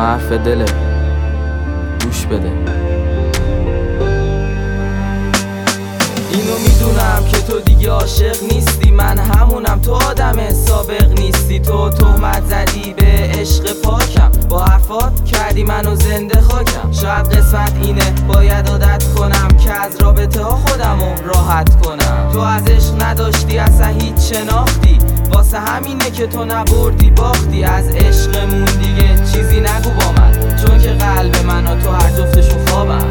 حرف دله، گوش بده. اینو میدونم که تو دیگه عاشق نیستی، من همونم، تو آدم سابق نیستی. تو تهمت زدی به عشق پاکم، با حرفات کردی منو زنده خاکم. شاید قسمت اینه باید عادت کنم که از رابطه ها خودمو راحت کنم. تو از عشق نداشتی اصلا هیچ شناختی، واسه همینه که تو نبردی باختی. از عشقمون دیگه چیزی نگو با من، چون که قلب من و تو هر جفتشون خوابم.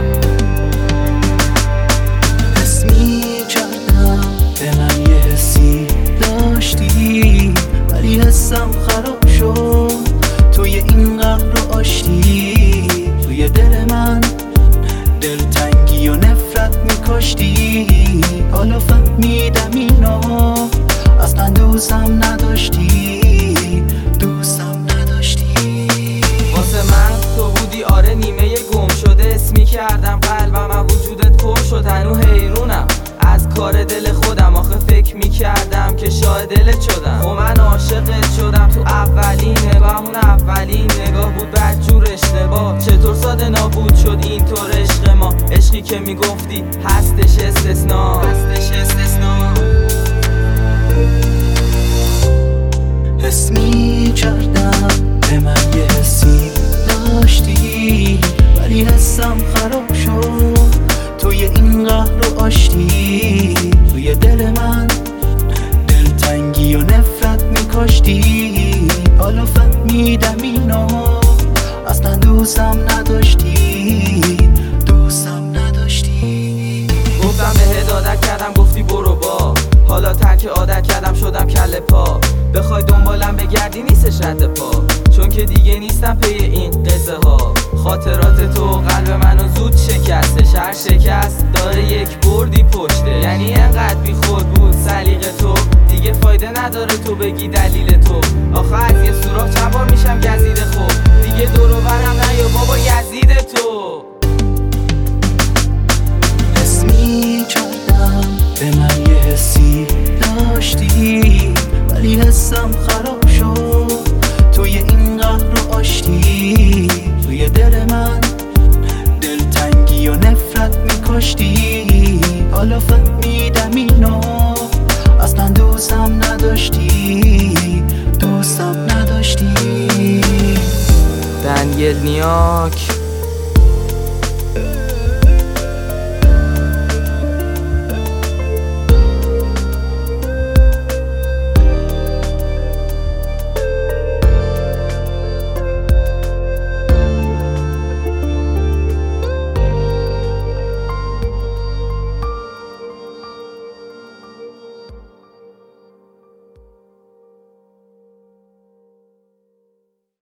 حس می‌کردم به من یه حسی داشتی، ولی حسم خراب شد توی این قهر و آشتی. توی دل من دلتنگی و نفرت می‌کاشتی، حالا فهمیدم اینا اصلا دوستم نداشتی، دوستم نداشتی. واسه من تو بودی آره نیمه گم شده، اسم می‌کردم قلبم از وجودت پر شد. هنو حیرونم از کار دل خودم، آخه فکر می‌کردم که شاید دلت شدم. و من عاشقت شدم تو اولین نگاه، همون اولین نگاه بود بدجور اشتباه. چطور ساده نابود شد اینطور عشق ما، عشقی که میگفتی هستش استثنا، هستش استثنا. حس می‌کردم به من یه حسی داشتی، ولی حسم خراب شد توی این قهر و آشتی. توی دل من دلتنگی و نفرت می‌کاشتی، حالا فهمیدم اینا اصلا دوستم نداشتی، دوستم نداشتی. گفتم به عادت کردم گفتی برو با، حالا ترک عادت کردم شدم کله پا. بخوای دنبالم بگردی نیستش رد پا، چون که دیگه نیستم پی این قصه ها. خاطرات تو قلب منو زود شکسته، هر شکست داره یک بردی پشته. یعنی انقدر بی خود بود سلیقه تو، دیگه فایده نداره تو بگی دلیل تو. آخه از یه سوراخ چند بار میشم گزیده، خوب دیگه دور و برم نیا بابا یزید تو. حس می‌کردم به من یه حسی داشتی، ولی حسم خراب شد توی این قهر و آشتی. توی دل من دلتنگی و نفرت می‌کاشتی، حالا فهمیدم اینا اصلا دوستم نداشتی، دوستم نداشتی. دنیل نیاک